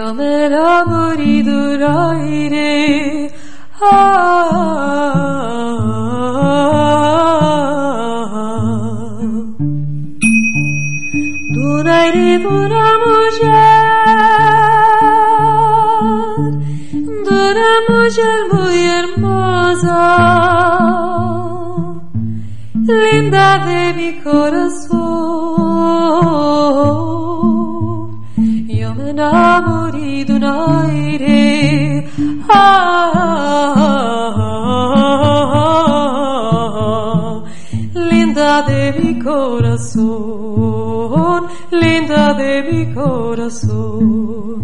Io me enamoré d'un aire, d'un aire d'una mujer muy hermosa, linda de mi corazón. Yo me enamoré d'un aire, linda de mi corazón, linda de mi corazón.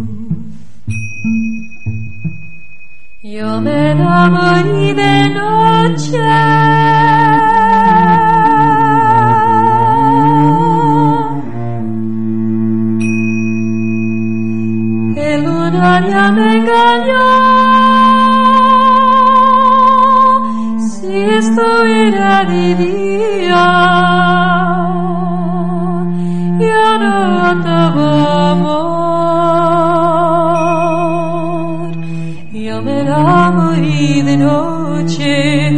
Yo me enamoré de noche, el lunar ya me engañó. Si esto era de día, yo no tuve amor. Yo me enamoré de noche,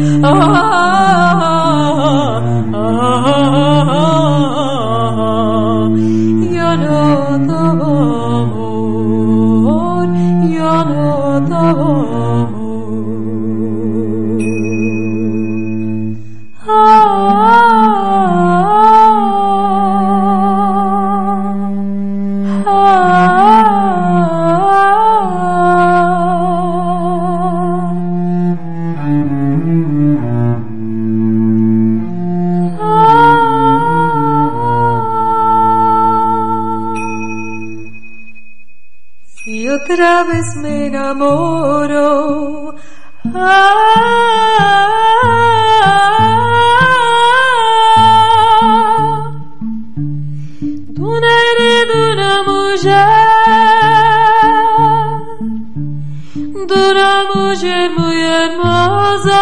yo no tuve amor, yo no tuve Si otra vez me enamoro, d'un aire d'una mujer muy hermosa,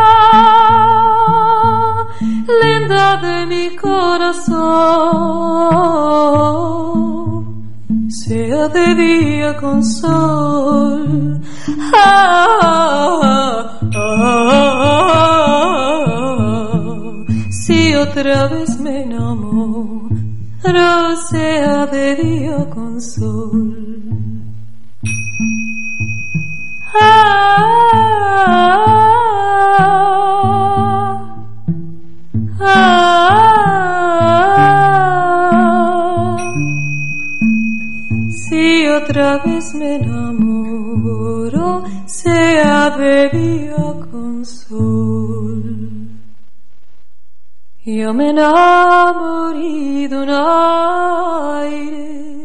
linda de mi corazón, sea de día con sol, si otra vez me enamoro, sea de día con sol. Si otra vez me enamoro, sea de día con sol. Yo me enamoré d'un aire,